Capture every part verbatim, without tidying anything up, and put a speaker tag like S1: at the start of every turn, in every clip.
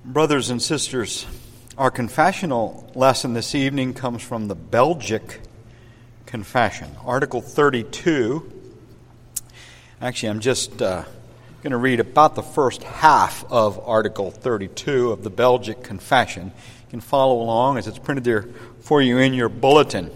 S1: Brothers and sisters, our confessional lesson this evening comes from the Belgic Confession, Article thirty-two. Actually, I'm just uh, going to read about the first half of Article thirty-two of the Belgic Confession. You can follow along as it's printed there for you in your bulletin.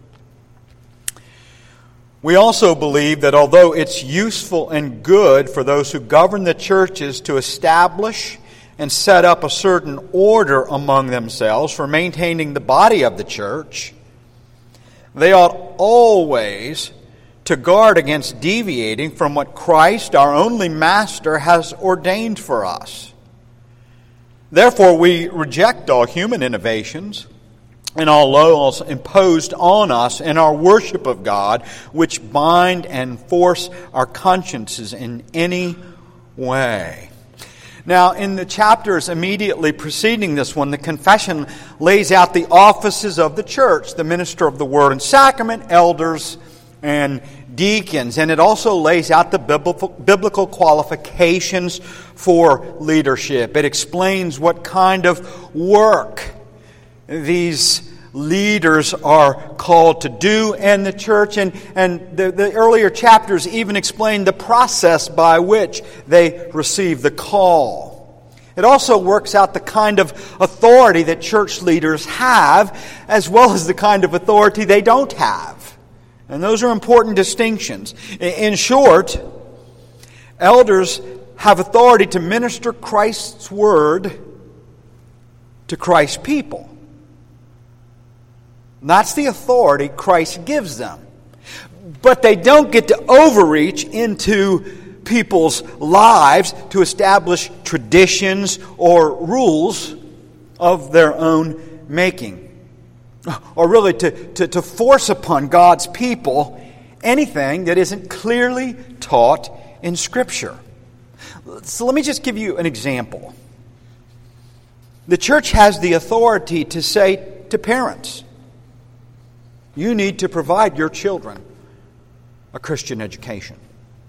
S1: We also believe that although it's useful and good for those who govern the churches to establish and set up a certain order among themselves for maintaining the body of the church, they ought always to guard against deviating from what Christ, our only Master, has ordained for us. Therefore, we reject all human innovations and all laws imposed on us in our worship of God, which bind and force our consciences in any way. Now, in the chapters immediately preceding this one, the confession lays out the offices of the church, the minister of the word and sacrament, elders, and deacons. And it also lays out the biblical, biblical qualifications for leadership. It explains what kind of work these leaders are called to do in the church, and, and the, the earlier chapters even explain the process by which they receive the call. It also works out the kind of authority that church leaders have, as well as the kind of authority they don't have. And those are important distinctions. In short, elders have authority to minister Christ's word to Christ's people. That's the authority Christ gives them. But they don't get to overreach into people's lives to establish traditions or rules of their own making. Or really to, to, to force upon God's people anything that isn't clearly taught in Scripture. So let me just give you an example. The church has the authority to say to parents, you need to provide your children a Christian education.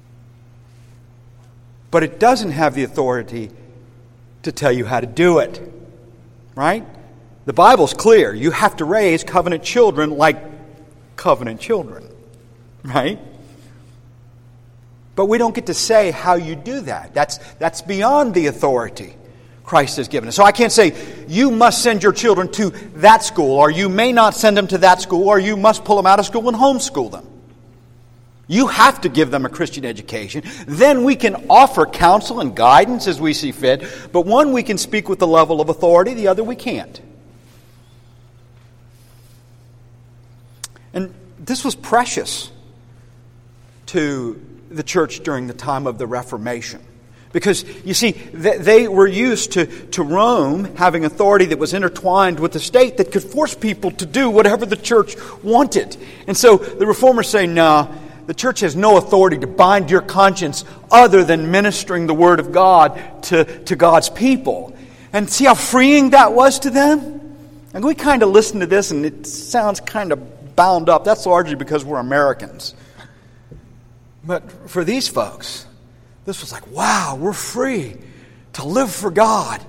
S1: But it doesn't have the authority to tell you how to do it. Right? The Bible's clear. You have to raise covenant children like covenant children. Right? But we don't get to say how you do that. That's, that's beyond the authority Christ has given us. So I can't say, you must send your children to that school, or you may not send them to that school, or you must pull them out of school and homeschool them. You have to give them a Christian education. Then we can offer counsel and guidance as we see fit, but one we can speak with the level of authority, the other we can't. And this was precious to the church during the time of the Reformation. Because, you see, they were used to, to Rome having authority that was intertwined with the state that could force people to do whatever the church wanted. And so the Reformers say, no, the church has no authority to bind your conscience other than ministering the Word of God to, to God's people. And see how freeing that was to them? And we kind of listen to this and it sounds kind of bound up. That's largely because we're Americans. But for these folks, this was like, wow, we're free to live for God.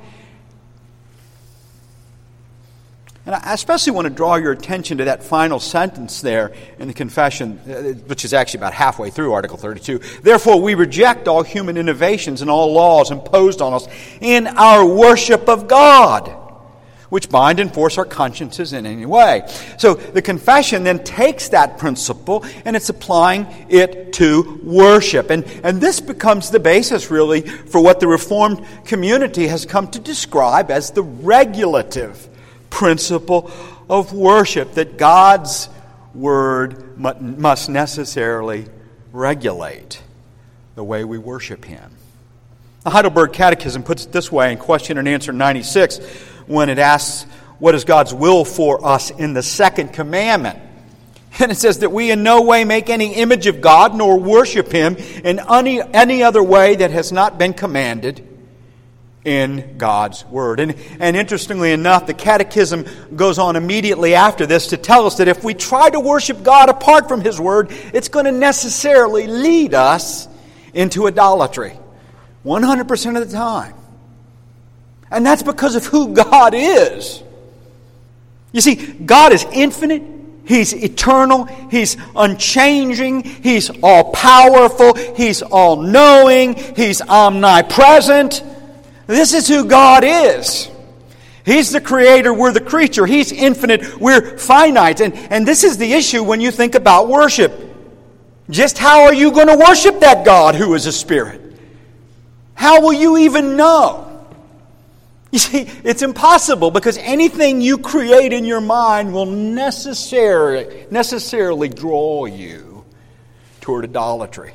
S1: And I especially want to draw your attention to that final sentence there in the confession, which is actually about halfway through Article thirty-two. Therefore, we reject all human innovations and all laws imposed on us in our worship of God, which bind and force our consciences in any way. So the confession then takes that principle and it's applying it to worship. And, and this becomes the basis, really, for what the Reformed community has come to describe as the regulative principle of worship, that God's Word must necessarily regulate the way we worship Him. The Heidelberg Catechism puts it this way in question and answer ninety-six, when it asks, what is God's will for us in the second commandment? And it says that we in no way make any image of God nor worship Him in any, any other way that has not been commanded in God's Word. And, and interestingly enough, the Catechism goes on immediately after this to tell us that if we try to worship God apart from His Word, it's going to necessarily lead us into idolatry one hundred percent of the time. And that's because of who God is. You see, God is infinite. He's eternal. He's unchanging. He's all-powerful. He's all-knowing. He's omnipresent. This is who God is. He's the creator. We're the creature. He's infinite. We're finite. And, and this is the issue when you think about worship. Just how are you going to worship that God who is a spirit? How will you even know? You see, it's impossible because anything you create in your mind will necessarily, necessarily draw you toward idolatry.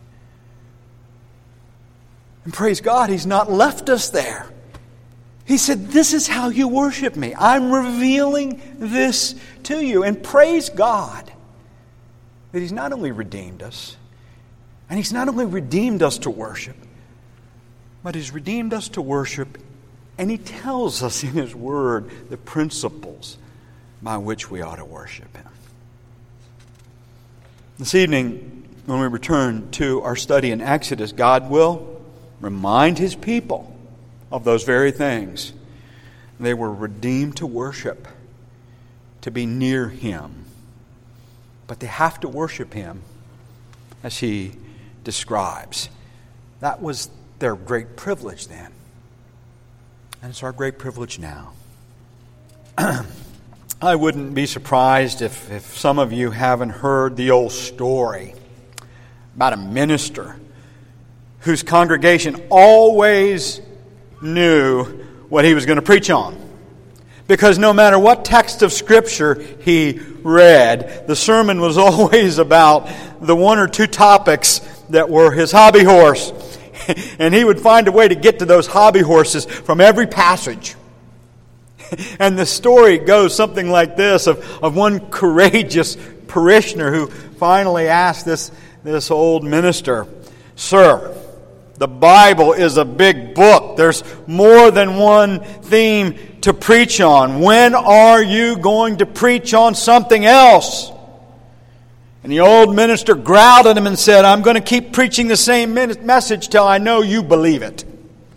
S1: And praise God, He's not left us there. He said, this is how you worship me. I'm revealing this to you. And praise God that He's not only redeemed us, and He's not only redeemed us to worship, but He's redeemed us to worship. And He tells us in His Word the principles by which we ought to worship Him. This evening, when we return to our study in Exodus, God will remind His people of those very things. They were redeemed to worship, to be near Him. But they have to worship Him as He describes. That was their great privilege then. And it's our great privilege now. I wouldn't be surprised if, if some of you haven't heard the old story about a minister whose congregation always knew what he was going to preach on. Because no matter what text of Scripture he read, the sermon was always about the one or two topics that were his hobby horse. And he would find a way to get to those hobby horses from every passage. And the story goes something like this of, of one courageous parishioner who finally asked this, this old minister, "Sir, the Bible is a big book. There's more than one theme to preach on. When are you going to preach on something else?" And the old minister growled at him and said, "I'm going to keep preaching the same message till I know you believe it."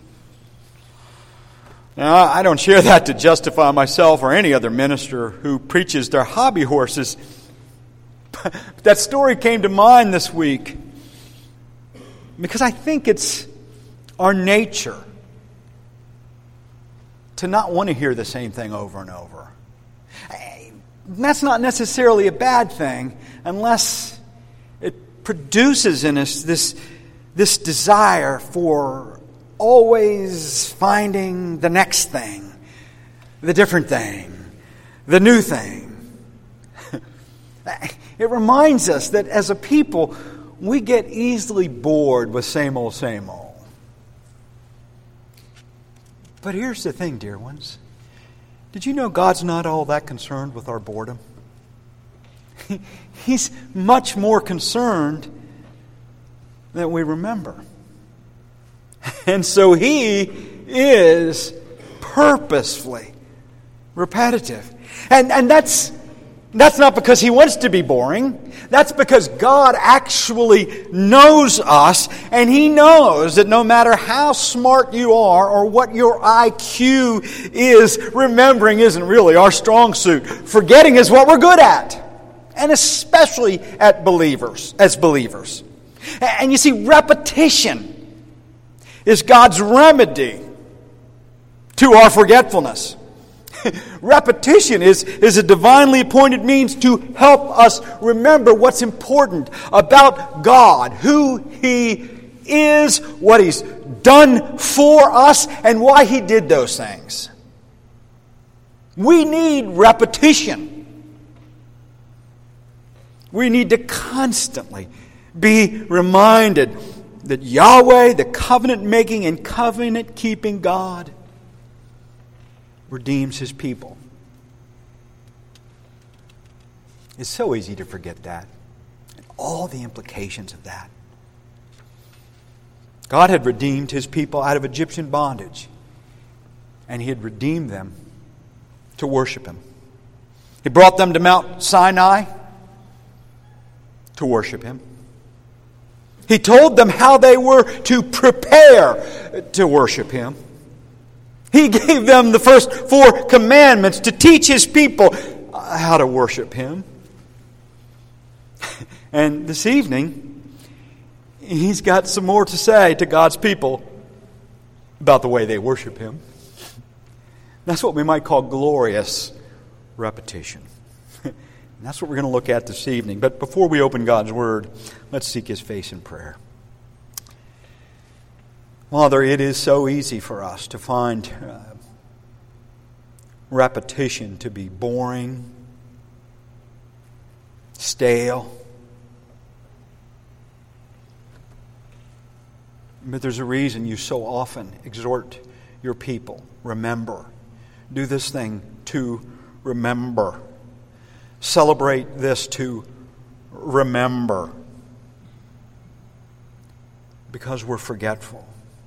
S1: Now, I don't share that to justify myself or any other minister who preaches their hobby horses. But that story came to mind this week because I think it's our nature to not want to hear the same thing over and over. That's not necessarily a bad thing unless it produces in us this, this desire for always finding the next thing, the different thing, the new thing. It reminds us that as a people, we get easily bored with same old, same old. But here's the thing, dear ones. Did you know God's not all that concerned with our boredom? He's much more concerned than we remember. And so He is purposefully repetitive. And, and that's, that's not because He wants to be boring. That's because God actually knows us, and He knows that no matter how smart you are or what your I Q is, remembering isn't really our strong suit. Forgetting is what we're good at, and especially at believers, as believers. And you see, repetition is God's remedy to our forgetfulness. Repetition is, is a divinely appointed means to help us remember what's important about God, who He is, what He's done for us, and why He did those things. We need repetition. We need to constantly be reminded that Yahweh, the covenant-making and covenant-keeping God, redeems His people. It's so easy to forget that, and all the implications of that. God had redeemed His people out of Egyptian bondage, and He had redeemed them to worship Him. He brought them to Mount Sinai to worship Him. He told them how they were to prepare to worship Him. He gave them the first four commandments to teach His people how to worship Him. And this evening, He's got some more to say to God's people about the way they worship Him. That's what we might call glorious repetition. And that's what we're going to look at this evening. But before we open God's Word, let's seek His face in prayer. Father, it is so easy for us to find uh, repetition to be boring, stale. But there's a reason you so often exhort your people. Remember. Do this thing to remember. Celebrate this to remember. Because we're forgetful.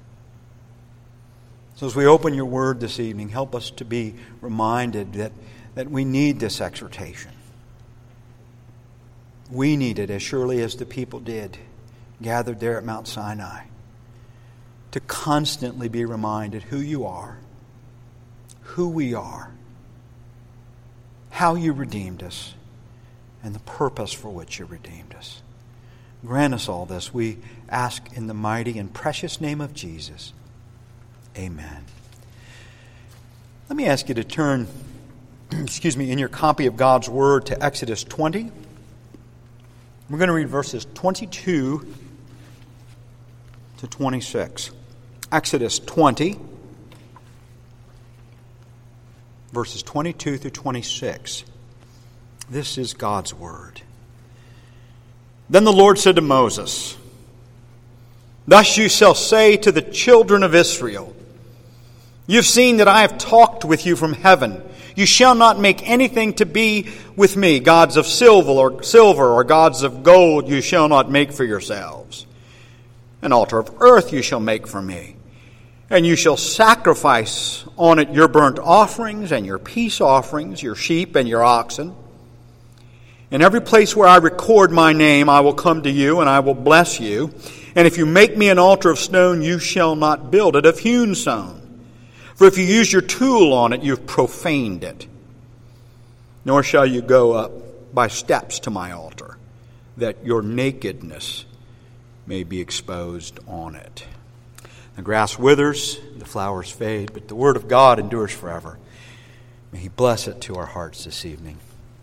S1: So as we open your word this evening, help us to be reminded that, that we need this exhortation. We need it as surely as the people did, gathered there at Mount Sinai, to constantly be reminded who you are, who we are, how you redeemed us, and the purpose for which you redeemed us. Grant us all this, we ask in the mighty and precious name of Jesus. Amen. Let me ask you to turn, excuse me, in your copy of God's Word to Exodus twenty. We're going to read verses twenty-two to twenty-six. Exodus twenty, verses twenty-two through twenty-six. This is God's Word. Then the Lord said to Moses, "Thus you shall say to the children of Israel, You've seen that I have talked with you from heaven. You shall not make anything to be with me, gods of silver or silver or gods of gold you shall not make for yourselves. An altar of earth you shall make for me. And you shall sacrifice on it your burnt offerings and your peace offerings, your sheep and your oxen. In every place where I record my name, I will come to you and I will bless you. And if you make me an altar of stone, you shall not build it of hewn stone. For if you use your tool on it, you've profaned it. Nor shall you go up by steps to my altar, that your nakedness may be exposed on it." The grass withers, the flowers fade, but the word of God endures forever. May He bless it to our hearts this evening.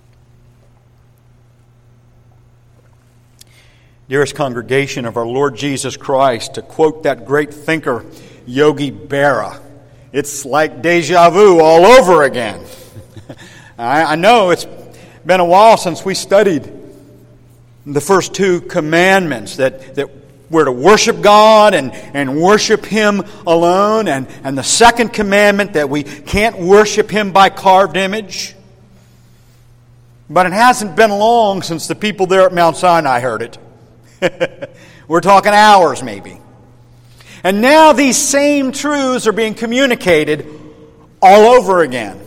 S1: Dearest congregation of our Lord Jesus Christ, to quote that great thinker, Yogi Berra, it's like deja vu all over again. I, I know it's been a while since we studied the first two commandments, that, that we're to worship God and, and worship Him alone, and, and the second commandment that we can't worship Him by carved image. But it hasn't been long since the people there at Mount Sinai heard it. We're talking hours maybe. And now these same truths are being communicated all over again.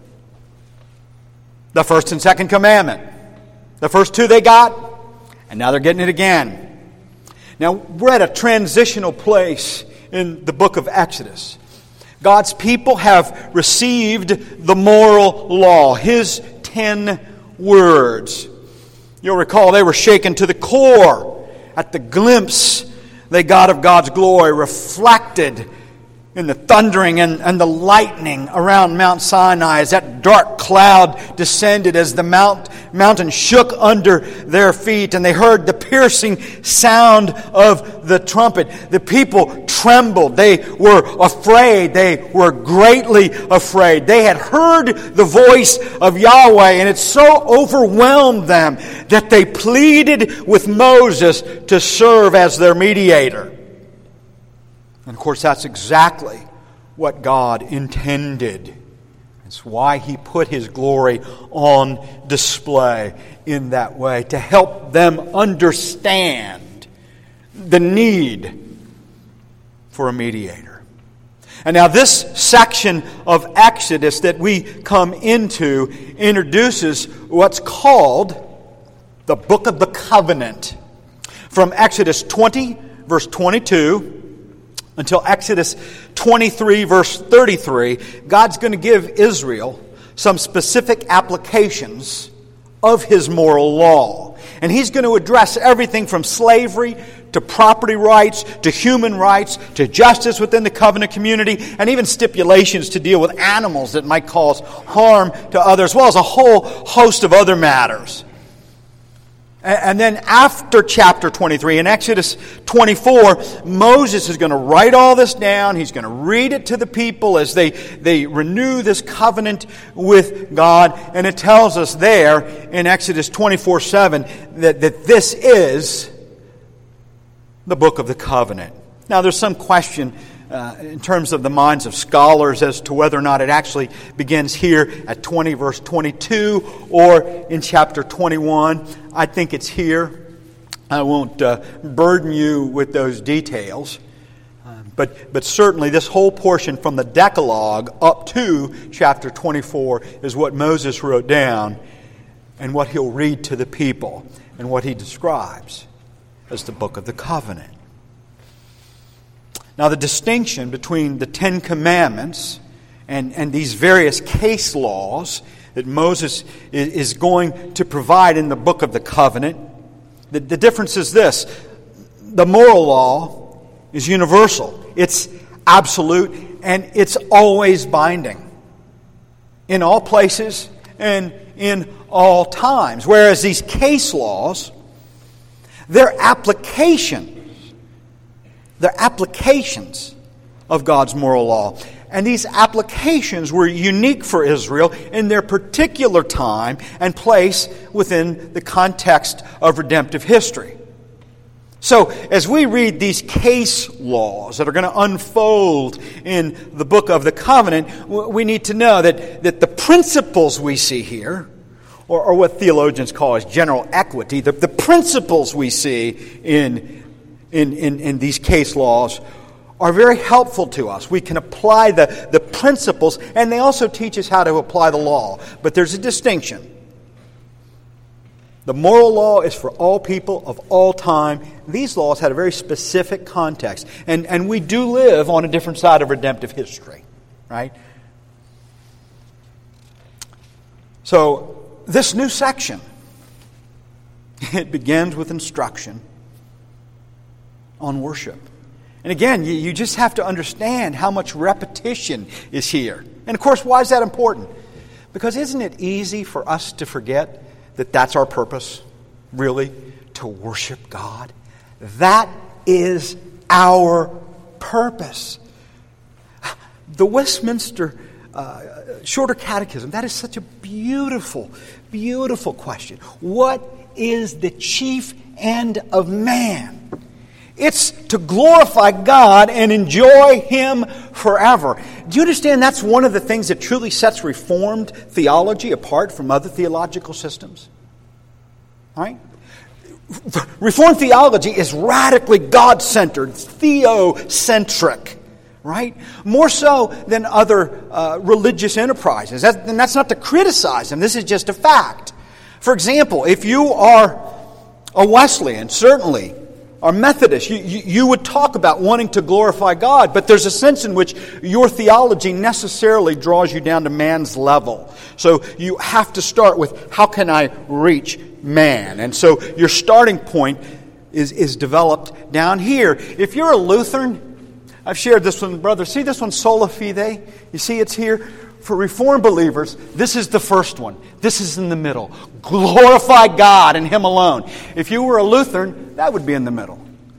S1: The first and second commandment. The first two they got, and now they're getting it again. Now, we're at a transitional place in the book of Exodus. God's people have received the moral law, His ten words. You'll recall they were shaken to the core at the glimpse they got of God's glory reflected in the thundering and, and the lightning around Mount Sinai as that dark cloud descended, as the mount, mountain shook under their feet, and they heard the piercing sound of the trumpet. The people trembled. They were afraid. They were greatly afraid. They had heard the voice of Yahweh, and it so overwhelmed them that they pleaded with Moses to serve as their mediator. And of course, that's exactly what God intended. It's why He put His glory on display in that way, to help them understand the need for a mediator. And now this section of Exodus that we come into introduces what's called the Book of the Covenant. From Exodus twenty, verse twenty-two, until Exodus twenty-three, verse thirty-three, God's going to give Israel some specific applications of His moral law. And He's going to address everything from slavery to property rights, to human rights, to justice within the covenant community, and even stipulations to deal with animals that might cause harm to others, as well as a whole host of other matters. And then after chapter twenty-three, in Exodus twenty-four, Moses is going to write all this down. He's going to read it to the people as they, they renew this covenant with God. And it tells us there in Exodus twenty-four seven that, that this is the book of the covenant. Now, there's some question uh, in terms of the minds of scholars as to whether or not it actually begins here at twenty, verse twenty-two, or in chapter twenty-one. I think it's here. I won't uh, burden you with those details. Uh, but, but certainly this whole portion from the Decalogue up to chapter twenty-four is what Moses wrote down and what he'll read to the people and what he describes as the book of the covenant. Now, the distinction between the Ten Commandments and, and these various case laws that Moses is going to provide in the book of the covenant, the, the difference is this. The moral law is universal. It's absolute, and it's always binding in all places and in all times. Whereas these case laws, their application They're applications of God's moral law. And these applications were unique for Israel in their particular time and place within the context of redemptive history. So, as we read these case laws that are going to unfold in the book of the covenant, we need to know that, that the principles we see here, or, or what theologians call as general equity, the, the principles we see in In, in, in these case laws are very helpful to us. We can apply the, the principles, and they also teach us how to apply the law. But there's a distinction. The moral law is for all people of all time. These laws had a very specific context. And, and we do live on a different side of redemptive history, right? So, this new section, it begins with instruction on worship. And again, you, you just have to understand how much repetition is here. And of course, why is that important? Because isn't it easy for us to forget that that's our purpose, really, to worship God? That is our purpose. The Westminster uh, Shorter Catechism, that is such a beautiful, beautiful question. What is the chief end of man? It's to glorify God and enjoy Him forever. Do you understand that's one of the things that truly sets Reformed theology apart from other theological systems? All right? Reformed theology is radically God-centered, theocentric, right? More so than other uh, religious enterprises. That, and that's not to criticize them. This is just a fact. For example, if you are a Wesleyan, certainly, or Methodist, you, you, you would talk about wanting to glorify God, but there's a sense in which your theology necessarily draws you down to man's level. So you have to start with, how can I reach man? And so your starting point is, is developed down here. If you're a Lutheran, I've shared this with brothers. See this one, Sola Fide? You see it's here? For Reformed believers, this is the first one. This is in the middle. Glorify God and Him alone. If you were a Lutheran, that would be in the middle.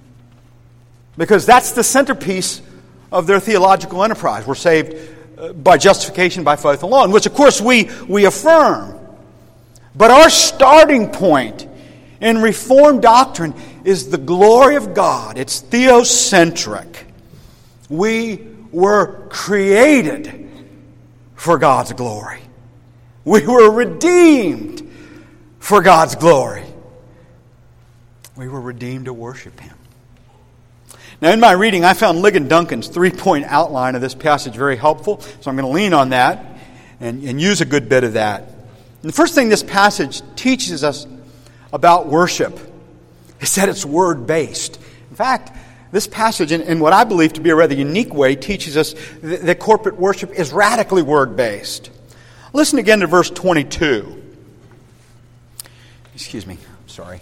S1: Because that's the centerpiece of their theological enterprise. We're saved by justification by faith alone, which of course we, we affirm. But our starting point in Reformed doctrine is the glory of God. It's theocentric. We were created for God's glory. We were redeemed for God's glory. We were redeemed to worship Him. Now, in my reading, I found Ligon Duncan's three-point outline of this passage very helpful, so I'm going to lean on that and, and use a good bit of that. And the first thing this passage teaches us about worship is that it's word-based. In fact, this passage, in, in what I believe to be a rather unique way, teaches us th- that corporate worship is radically word-based. Listen again to verse twenty-two. Excuse me, sorry.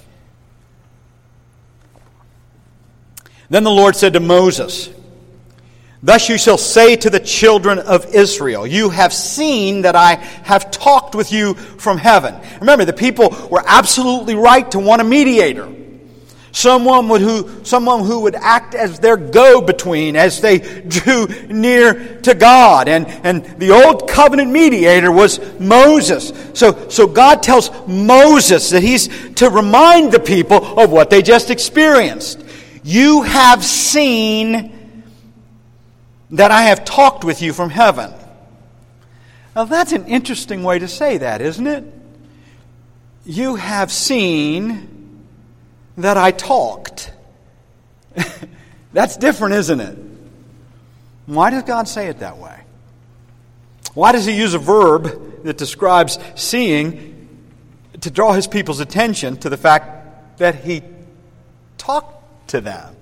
S1: Then the Lord said to Moses, "Thus you shall say to the children of Israel, you have seen that I have talked with you from heaven." Remember, the people were absolutely right to want a mediator. Someone would who, someone who would act as their go-between as they drew near to God. And, and the old covenant mediator was Moses. So, so God tells Moses that he's to remind the people of what they just experienced. You have seen that I have talked with you from heaven. Now that's an interesting way to say that, isn't it? You have seen that I talked. That's different, isn't it? Why does God say it that way? Why does He use a verb that describes seeing to draw His people's attention to the fact that He talked to them?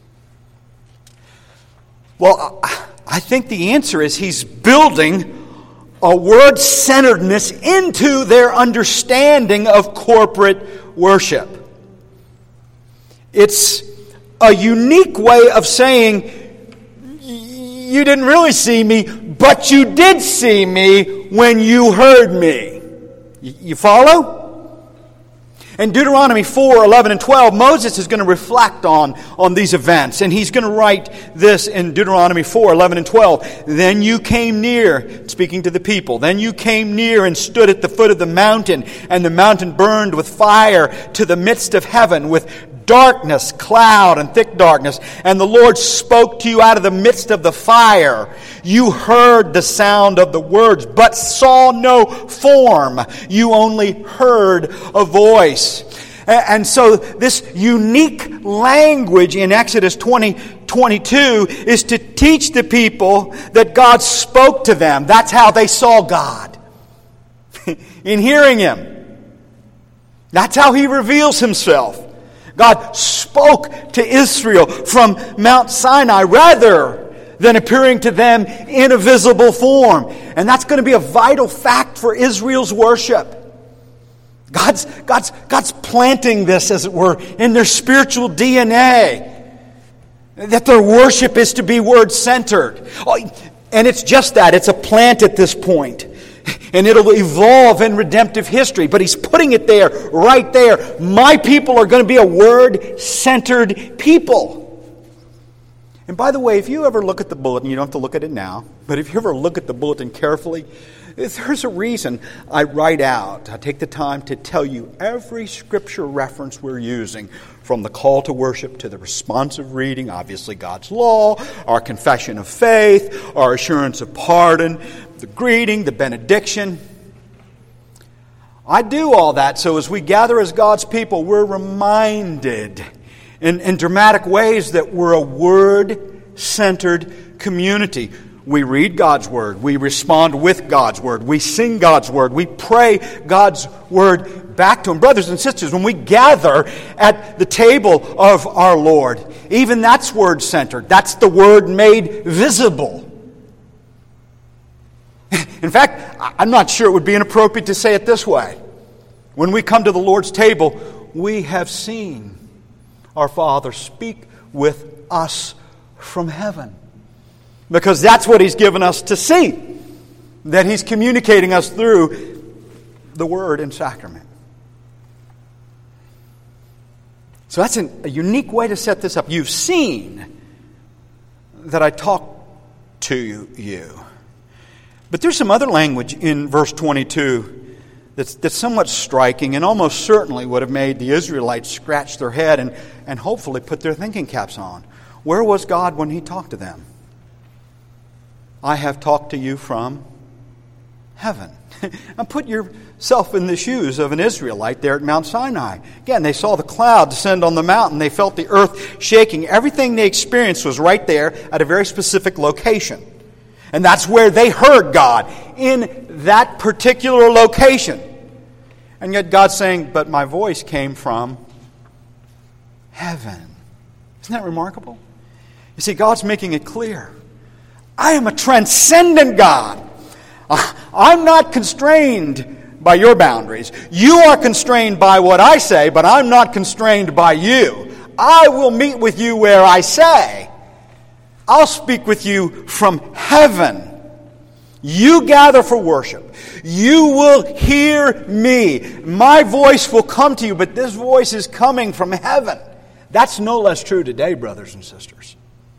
S1: Well, I think the answer is He's building a word-centeredness into their understanding of corporate worship. It's a unique way of saying, you didn't really see me, but you did see me when you heard me. You follow? In Deuteronomy four, eleven, and twelve, Moses is going to reflect on, on these events. And he's going to write this in Deuteronomy four, eleven, and twelve. Then you came near, speaking to the people, then you came near and stood at the foot of the mountain, and the mountain burned with fire to the midst of heaven, with darkness, cloud, and thick darkness. And the Lord spoke to you out of the midst of the fire. You heard the sound of the words, but saw no form. You only heard a voice. And so this unique language in Exodus twenty, twenty-two is to teach the people that God spoke to them. That's how they saw God. In hearing Him. That's how He reveals Himself. God spoke to Israel from Mount Sinai rather than appearing to them in a visible form. And that's going to be a vital fact for Israel's worship. God's, God's, God's planting this, as it were, in their spiritual D N A. That their worship is to be word-centered. And it's just that. It's a plant at this point. And it'll evolve in redemptive history. But He's putting it there, right there. My people are going to be a word-centered people. And by the way, if you ever look at the bulletin, you don't have to look at it now, but if you ever look at the bulletin carefully, there's a reason I write out, I take the time to tell you every scripture reference we're using, from the call to worship to the responsive reading, obviously God's law, our confession of faith, our assurance of pardon, the greeting, the benediction. I do all that so as we gather as God's people, we're reminded in, in dramatic ways that we're a word-centered community. We read God's Word. We respond with God's Word. We sing God's Word. We pray God's Word back to Him. Brothers and sisters, when we gather at the table of our Lord, even that's word-centered. That's the Word made visible. In fact, I'm not sure it would be inappropriate to say it this way. When we come to the Lord's table, we have seen our Father speak with us from heaven. Because that's what He's given us to see. That He's communicating us through the Word and Sacrament. So that's an, a unique way to set this up. You've seen that I talk to you. But there's some other language in verse twenty-two that's, that's somewhat striking and almost certainly would have made the Israelites scratch their head and, and hopefully put their thinking caps on. Where was God when He talked to them? I have talked to you from heaven. Now put yourself in the shoes of an Israelite there at Mount Sinai. Again, they saw the cloud descend on the mountain. They felt the earth shaking. Everything they experienced was right there at a very specific location. And that's where they heard God, in that particular location. And yet God's saying, but my voice came from heaven. Isn't that remarkable? You see, God's making it clear. I am a transcendent God. I'm not constrained by your boundaries. You are constrained by what I say, but I'm not constrained by you. I will meet with you where I say. I'll speak with you from heaven. You gather for worship. You will hear me. My voice will come to you, but this voice is coming from heaven. That's no less true today, brothers and sisters.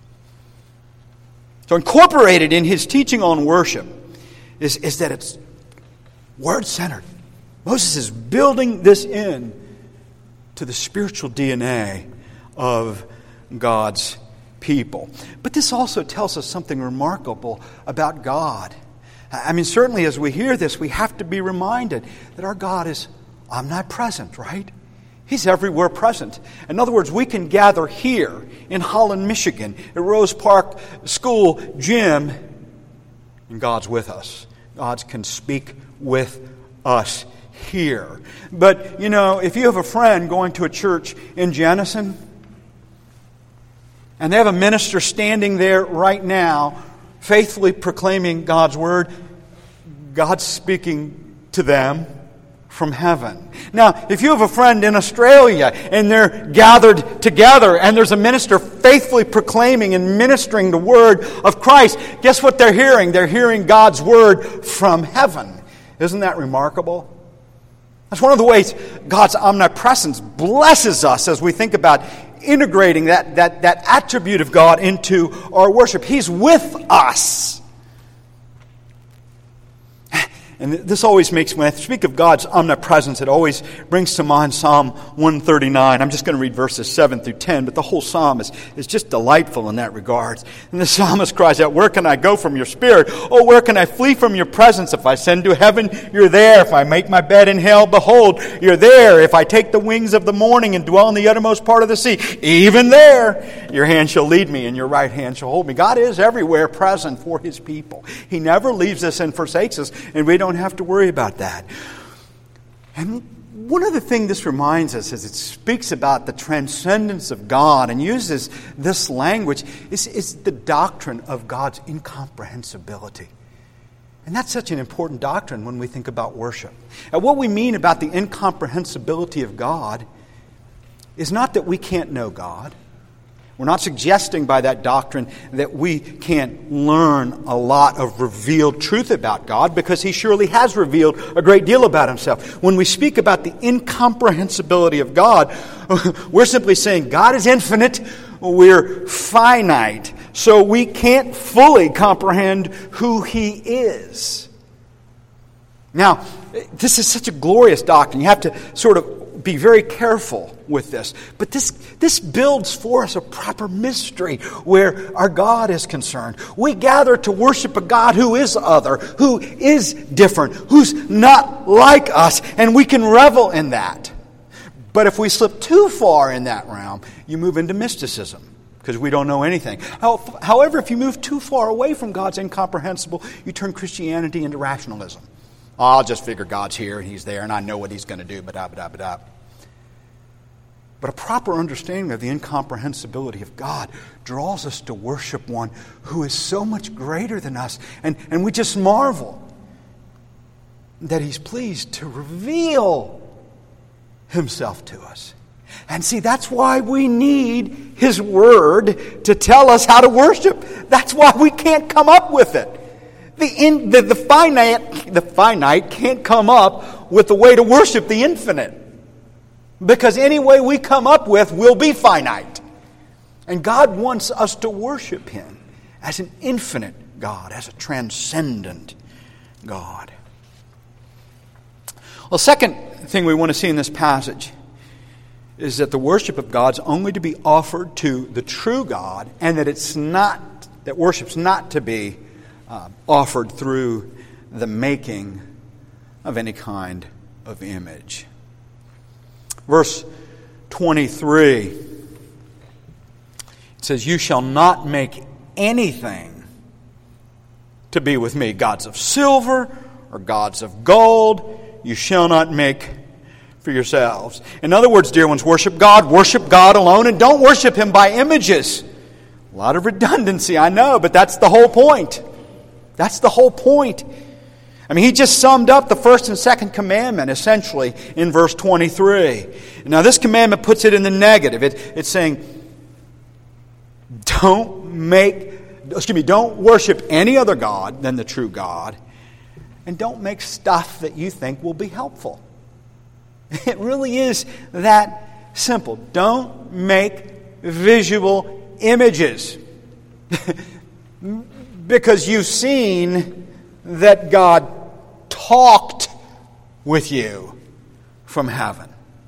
S1: So incorporated in his teaching on worship is, is that it's word-centered. Moses is building this in to the spiritual D N A of God's people. But this also tells us something remarkable about God. I mean, certainly as we hear this, we have to be reminded that our God is omnipresent, right? He's everywhere present. In other words, we can gather here in Holland, Michigan, at Rose Park School gym, and God's with us. God can speak with us here. But, you know, if you have a friend going to a church in Jenison, and they have a minister standing there right now, faithfully proclaiming God's word, God's speaking to them from heaven. Now, if you have a friend in Australia and they're gathered together and there's a minister faithfully proclaiming and ministering the word of Christ, guess what they're hearing? They're hearing God's word from heaven. Isn't that remarkable? That's one of the ways God's omnipresence blesses us as we think about integrating that, that, that attribute of God into our worship. He's with us. And this always makes, when I speak of God's omnipresence, it always brings to mind Psalm one thirty-nine. I'm just going to read verses seven through ten, but the whole psalm is, is just delightful in that regard. And the psalmist cries out, "Where can I go from your spirit? Oh, where can I flee from your presence? If I ascend to heaven, you're there. If I make my bed in hell, behold, you're there. If I take the wings of the morning and dwell in the uttermost part of the sea, even there, your hand shall lead me and your right hand shall hold me." God is everywhere present for His people. He never leaves us and forsakes us, and we don't have to worry about that. And one other thing this reminds us as it speaks about the transcendence of God and uses this language is, is the doctrine of God's incomprehensibility. And that's such an important doctrine when we think about worship. And what we mean about the incomprehensibility of God is not that we can't know God. We're not suggesting by that doctrine that we can't learn a lot of revealed truth about God, because He surely has revealed a great deal about Himself. When we speak about the incomprehensibility of God, we're simply saying God is infinite, we're finite, so we can't fully comprehend who He is. Now, this is such a glorious doctrine. You have to sort of be very careful with this. But this, this builds for us a proper mystery where our God is concerned. We gather to worship a God who is other, who is different, who's not like us, and we can revel in that. But if we slip too far in that realm, you move into mysticism, because we don't know anything. However, if you move too far away from God's incomprehensible, you turn Christianity into rationalism. Oh, I'll just figure God's here and He's there and I know what He's going to do, ba-da-ba-da-ba-da. But a proper understanding of the incomprehensibility of God draws us to worship one who is so much greater than us. And, and we just marvel that He's pleased to reveal Himself to us. And see, that's why we need His Word to tell us how to worship. That's why we can't come up with it. The, in, the, the, finite, the finite can't come up with the way to worship the infinite. Because any way we come up with will be finite. And God wants us to worship Him as an infinite God, as a transcendent God. Well, second thing we want to see in this passage is that the worship of God is only to be offered to the true God, and that it's not, that worship's not to be uh, offered through the making of any kind of image. Verse twenty-three, it says, "You shall not make anything to be with me, gods of silver or gods of gold, you shall not make for yourselves." In other words, dear ones, worship God, worship God alone, and don't worship Him by images A lot of redundancy, I know, but that's the whole point. That's the whole point. I mean, he just summed up the first and second commandment, essentially, in verse twenty-three. Now, this commandment puts it in the negative. It, it's saying, don't make, excuse me, don't worship any other God than the true God, and don't make stuff that you think will be helpful. It really is that simple. Don't make visual images. Because you've seen that God talked with you from heaven.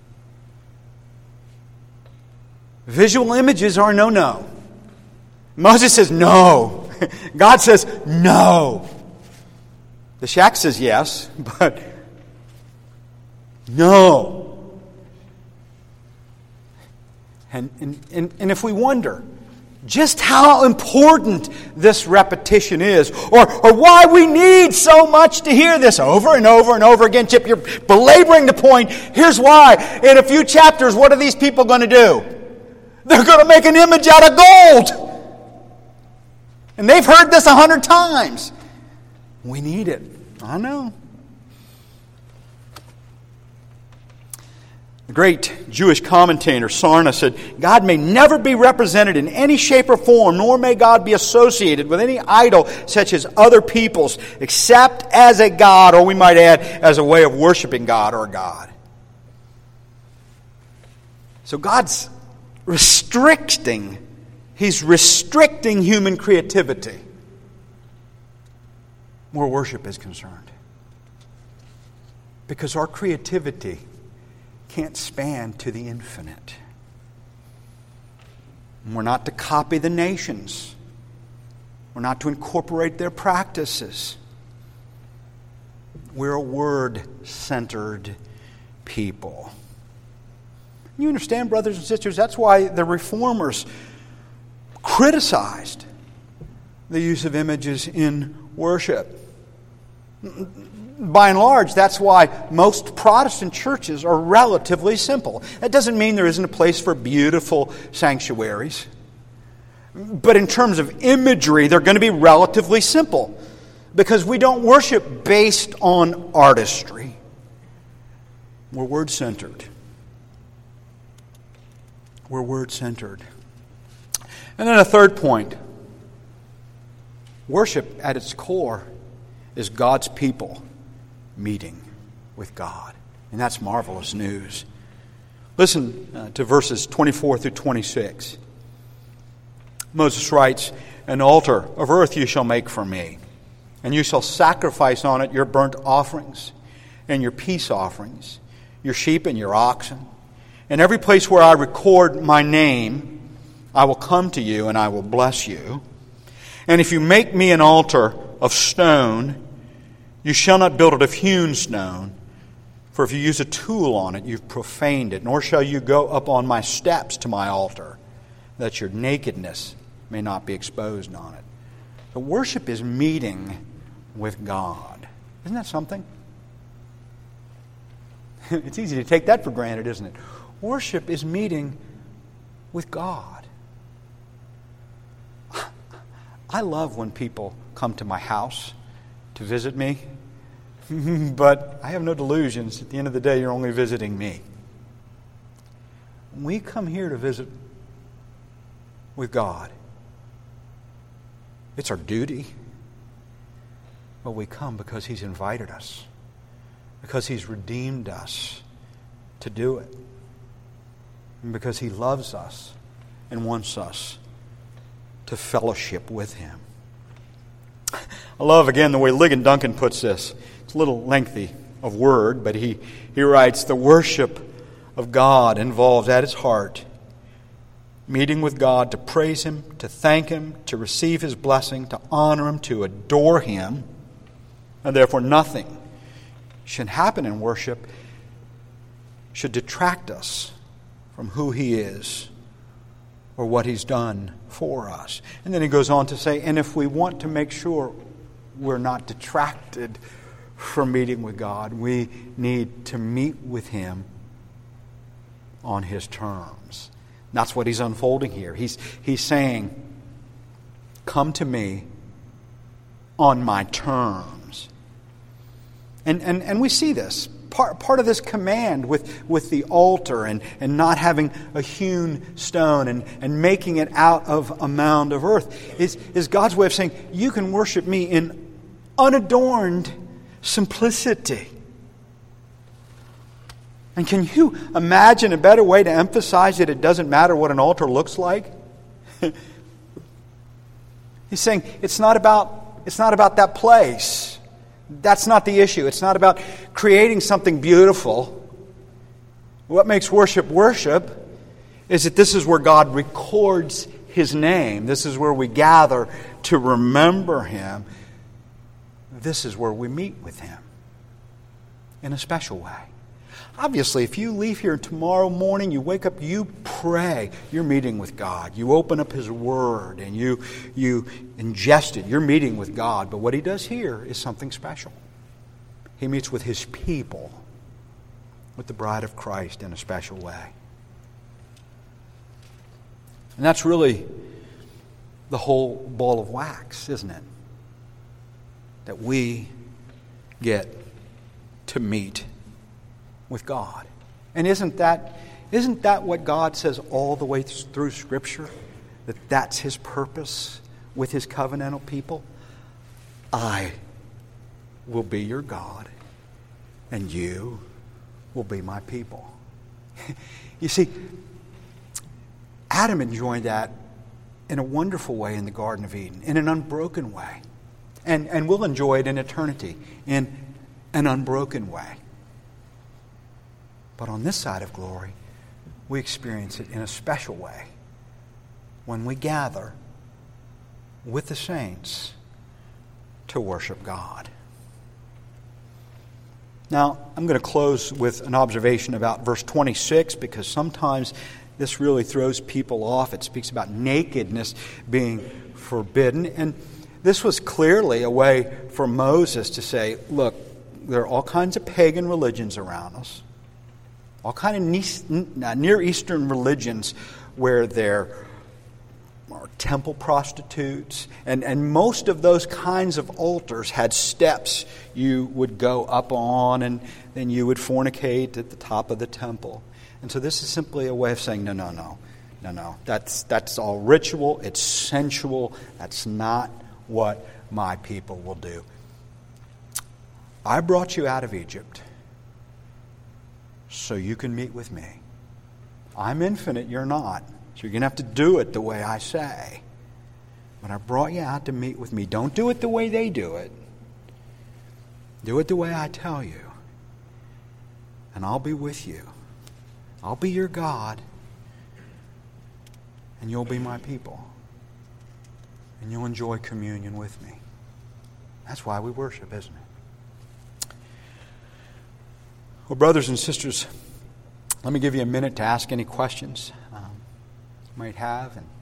S1: Visual images are no-no. Moses says no. God says no. The shack says yes, but no. And, and, and, and if we wonder just how important this repetition is, or, or why we need so much to hear this over and over and over again, Chip, you're belaboring the point. Here's why. In a few chapters, what are these people going to do? They're going to make an image out of gold. And they've heard this a hundred times. We need it. I know. The great Jewish commentator Sarna said, God may never be represented in any shape or form, nor may God be associated with any idol such as other people's, except as a God, or we might add, as a way of worshiping God or God. So God's restricting, He's restricting human creativity where worship is concerned. Because our creativity can't span to the infinite. We're not to copy the nations. We're not to incorporate their practices. We're a word-centered people. You understand, brothers and sisters, that's why the Reformers criticized the use of images in worship. By and large, that's why most Protestant churches are relatively simple. That doesn't mean there isn't a place for beautiful sanctuaries. But in terms of imagery, they're going to be relatively simple. Because we don't worship based on artistry. We're word-centered. We're word-centered. And then a third point. Worship at its core is God's people meeting with God. And that's marvelous news. Listen uh, to verses twenty-four through twenty-six. Moses writes, "An altar of earth you shall make for me, and you shall sacrifice on it your burnt offerings and your peace offerings, your sheep and your oxen. And every place where I record my name, I will come to you and I will bless you. And if you make me an altar of stone, you shall not build it of hewn stone, for if you use a tool on it, you've profaned it. Nor shall you go up on my steps to my altar, that your nakedness may not be exposed on it." The worship is meeting with God. Isn't that something? It's easy to take that for granted, isn't it? Worship is meeting with God. I love when people come to my house to visit me, but I have no delusions. At the end of the day, you're only visiting me. We come here to visit with God. It's our duty. But we come because He's invited us, because He's redeemed us to do it, and because He loves us and wants us to fellowship with Him. I love, again, the way Ligon Duncan puts this. It's a little lengthy of word, but he, he writes, "The worship of God involves at its heart meeting with God to praise Him, to thank Him, to receive His blessing, to honor Him, to adore Him. And therefore nothing should happen in worship should detract us from who He is or what He's done for us." And then he goes on to say, and if we want to make sure we're not detracted from meeting with God, we need to meet with Him on His terms. And that's what he's unfolding here. He's, he's saying, come to me on my terms. And, and, and we see this. Part, part of this command with, with the altar and, and not having a hewn stone and, and making it out of a mound of earth is, is God's way of saying, you can worship me in unadorned simplicity. And can you imagine a better way to emphasize that it doesn't matter what an altar looks like? He's saying it's not about, it's not about that place. That's not the issue. It's not about creating something beautiful. What makes worship worship is that this is where God records His name. This is where we gather to remember Him. This is where we meet with Him in a special way. Obviously, if you leave here tomorrow morning, you wake up, you pray, you're meeting with God. You open up His Word and you, you ingest it. You're meeting with God. But what He does here is something special. He meets with His people, with the bride of Christ in a special way. And that's really the whole ball of wax, isn't it? That we get to meet with God. And isn't that isn't that what God says all the way through Scripture? That that's His purpose with His covenantal people? I will be your God, and you will be my people. You see, Adam enjoyed that in a wonderful way in the Garden of Eden, in an unbroken way. And, and we'll enjoy it in eternity in an unbroken way. But on this side of glory, we experience it in a special way when we gather with the saints to worship God. Now, I'm going to close with an observation about verse twenty-six, because sometimes this really throws people off. It speaks about nakedness being forbidden. And this was clearly a way for Moses to say, look, there are all kinds of pagan religions around us. All kinds of Near Eastern religions where there are temple prostitutes. And, and most of those kinds of altars had steps you would go up on, and then you would fornicate at the top of the temple. And so this is simply a way of saying, no, no, no, no, no. That's, that's all ritual. It's sensual. That's not what my people will do. I brought you out of Egypt so you can meet with me. I'm infinite, you're not. So you're going to have to do it the way I say. But I brought you out to meet with me. Don't do it the way they do it. Do it the way I tell you. And I'll be with you. I'll be your God. And you'll be my people. And you'll enjoy communion with me. That's why we worship, isn't it? Well, brothers and sisters, let me give you a minute to ask any questions um, you might have. And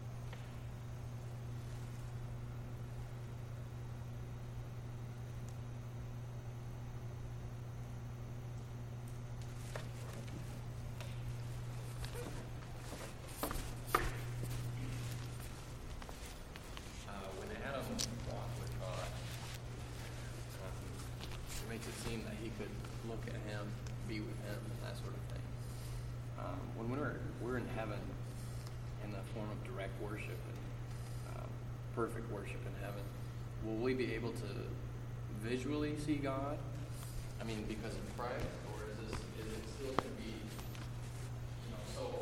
S2: perfect worship in heaven, will we be able to visually see God? I mean, because of Christ, or is this is it still going to be, you know, so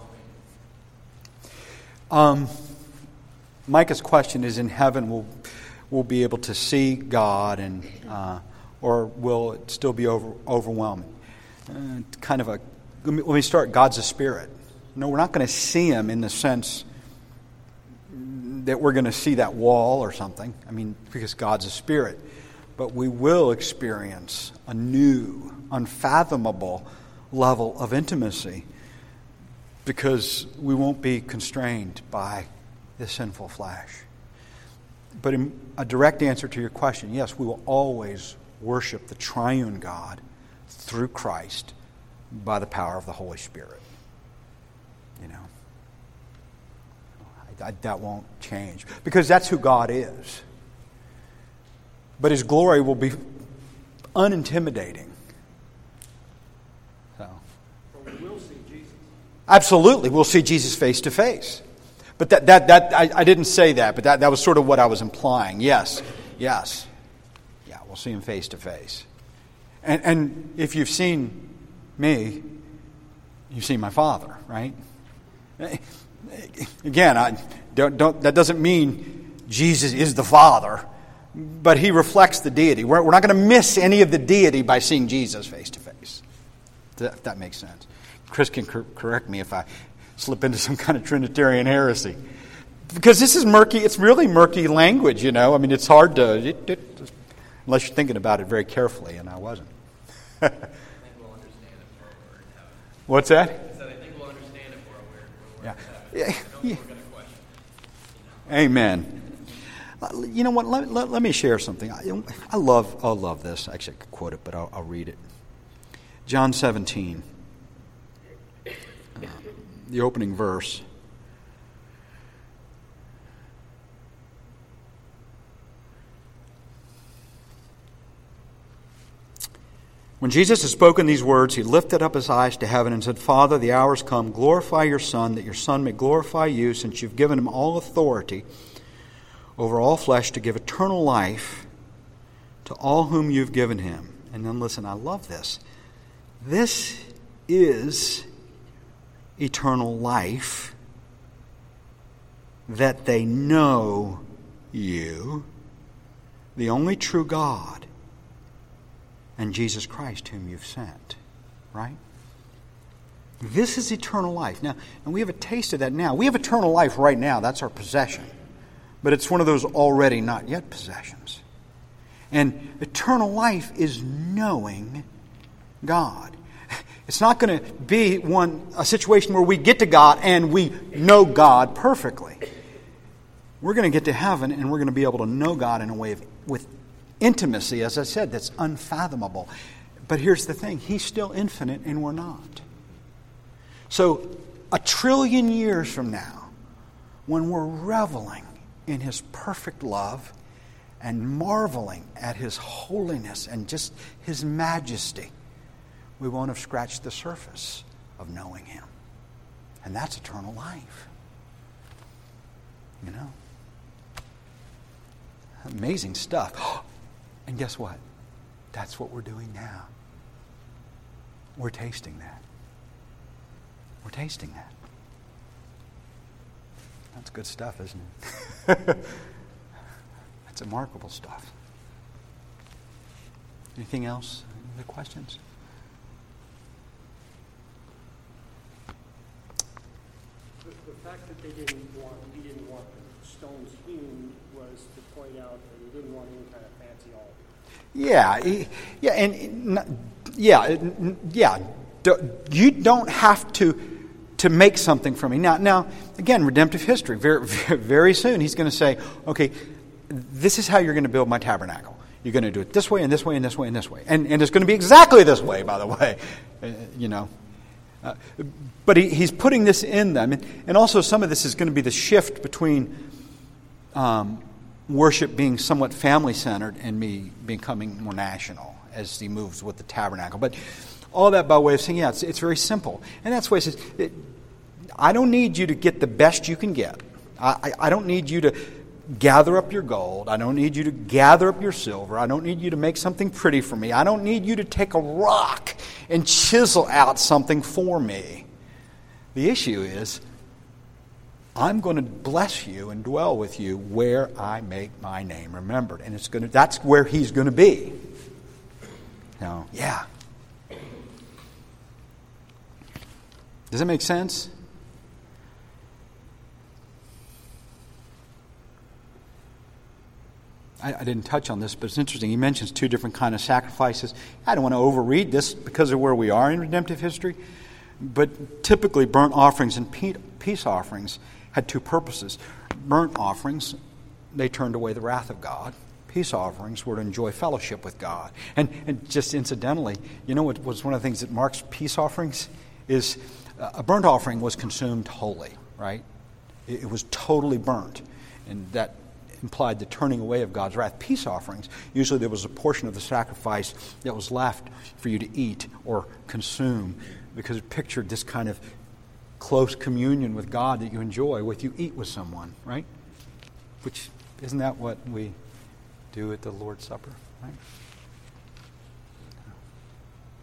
S2: overwhelming?
S1: Um, Micah's question is: in heaven, will we'll be able to see God, and uh, or will it still be over, overwhelming? Uh, kind of a let me, let me start. God's a spirit. No, we're not going to see Him in the sense that we're going to see that wall or something. I mean, because God's a spirit. But we will experience a new, unfathomable level of intimacy because we won't be constrained by this sinful flesh. But in a direct answer to your question, yes, we will always worship the triune God through Christ by the power of the Holy Spirit. You know, That, that won't change. Because that's who God is. But His glory will be unintimidating. So.
S3: But we will see Jesus.
S1: Absolutely, we'll see Jesus face to face. But that that that I, I didn't say that, but that, that was sort of what I was implying. Yes, yes. Yeah, we'll see Him face to face. And and if you've seen me, you've seen my Father, right? Again, I don't, don't that doesn't mean Jesus is the Father, but He reflects the deity. We're, we're not going to miss any of the deity by seeing Jesus face to face. If that makes sense. Chris can cor- correct me if I slip into some kind of Trinitarian heresy. Because this is murky, it's really murky language, you know. I mean, it's hard to, it, it, unless you're thinking about it very carefully, and I wasn't.
S2: I think we'll understand it more when we're in heaven.
S1: What's that?
S2: I said, I think we'll understand it more when we're, when we're
S1: Yeah.
S2: in heaven.
S1: Yeah.
S2: I don't think we're going to question it.
S1: Amen. You know what? Let, let, let me share something. I, I love I love this. Actually, I could quote it, but I'll, I'll read it. John seventeen, uh, the opening verse. When Jesus had spoken these words, He lifted up His eyes to heaven and said, Father, the hour has come. Glorify your Son, that your Son may glorify you, since you've given Him all authority over all flesh to give eternal life to all whom you've given Him. And then listen, I love this. This is eternal life, that they know you, the only true God, and Jesus Christ whom you've sent. Right? This is eternal life. Now, and we have a taste of that now. We have eternal life right now. That's our possession. But it's one of those already not yet possessions. And eternal life is knowing God. It's not going to be one a situation where we get to God and we know God perfectly. We're going to get to heaven and we're going to be able to know God in a way of, with intimacy, as I said, that's unfathomable. But here's the thing. He's still infinite and we're not. So a trillion years from now, when we're reveling in His perfect love and marveling at His holiness and just His majesty, we won't have scratched the surface of knowing Him. And that's eternal life. You know? Amazing stuff. And guess what? That's what we're doing now. We're tasting that. We're tasting that. That's good stuff, isn't it? That's remarkable stuff. Anything else? Any other questions?
S3: The, the fact that they didn't want, he didn't want the stones hewn was to point out that he didn't want any kind of fancy altar.
S1: Yeah, he, yeah, and yeah, yeah. You don't have to to make something from me. Now, now again, redemptive history. Very, very soon, He's going to say, "Okay, this is how you're going to build my tabernacle. You're going to do it this way and this way and this way and this way, and and it's going to be exactly this way, by the way, uh, you know." Uh, but he, He's putting this in them, and, and also some of this is going to be the shift between um, worship being somewhat family-centered and me becoming more national as He moves with the tabernacle. But all that by way of saying, yeah, it's, it's very simple. And that's why He says, it, I don't need you to get the best you can get. I, I, I don't need you to gather up your gold. I don't need you to gather up your silver. I don't need you to make something pretty for me. I don't need you to take a rock and chisel out something for me. The issue is, I'm going to bless you and dwell with you where I make my name remembered. And it's going to, that's where He's going to be. Now, yeah. Does that make sense? I, I didn't touch on this, but it's interesting. He mentions two different kind of sacrifices. I don't want to overread this because of where we are in redemptive history. But typically, burnt offerings and peace offerings had two purposes. Burnt offerings, they turned away the wrath of God. Peace offerings were to enjoy fellowship with God. And, and just incidentally, you know what was one of the things that marks peace offerings? Is uh, a burnt offering was consumed wholly, right? It, it was totally burnt. And that implied the turning away of God's wrath. Peace offerings, usually there was a portion of the sacrifice that was left for you to eat or consume, because it pictured this kind of close communion with God that you enjoy with you eat with someone, right? Which, isn't that what we do at the Lord's Supper, right?